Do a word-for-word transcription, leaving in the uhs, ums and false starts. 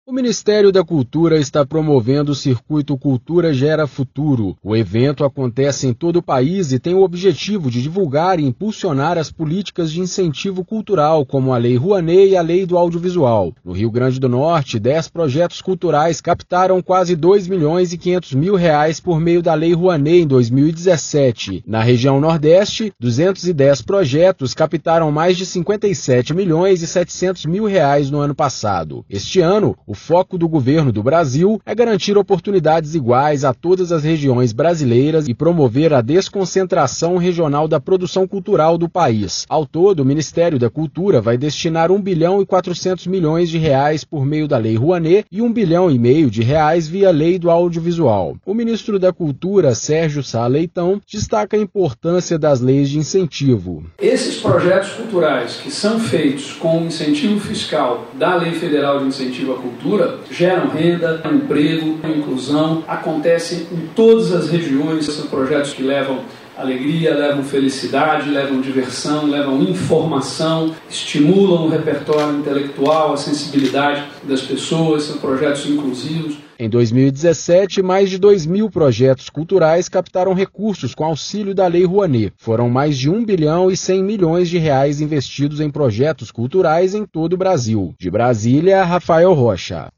O Ministério da Cultura está promovendo o Circuito Cultura Gera Futuro. O evento acontece em todo o país e tem o objetivo de divulgar e impulsionar as políticas de incentivo cultural, como a Lei Rouanet e a Lei do Audiovisual. No Rio Grande do Norte, dez projetos culturais captaram quase dois milhões e quinhentos mil reais por meio da Lei Rouanet em dois mil e dezessete. Na região Nordeste, duzentos e dez projetos captaram mais de cinquenta e sete milhões e setecentos mil reais no ano passado. Este ano, o O foco do governo do Brasil é garantir oportunidades iguais a todas as regiões brasileiras e promover a desconcentração regional da produção cultural do país. Ao todo, o Ministério da Cultura vai destinar um bilhão e quatrocentos milhões de reais por meio da Lei Rouanet e um bilhão e meio de reais via Lei do Audiovisual. O ministro da Cultura, Sérgio Sá Leitão, destaca a importância das leis de incentivo. Esses projetos culturais que são feitos com o incentivo fiscal da Lei Federal de Incentivo à Cultura geram renda, emprego, inclusão, acontecem em todas as regiões. São projetos que levam alegria, levam felicidade, levam diversão, levam informação, estimulam o repertório intelectual, a sensibilidade das pessoas, são projetos inclusivos. Em dois mil e dezessete, mais de dois mil projetos culturais captaram recursos com auxílio da Lei Rouanet. Foram mais de um bilhão e cem milhões de reais investidos em projetos culturais em todo o Brasil. De Brasília, Rafael Rocha.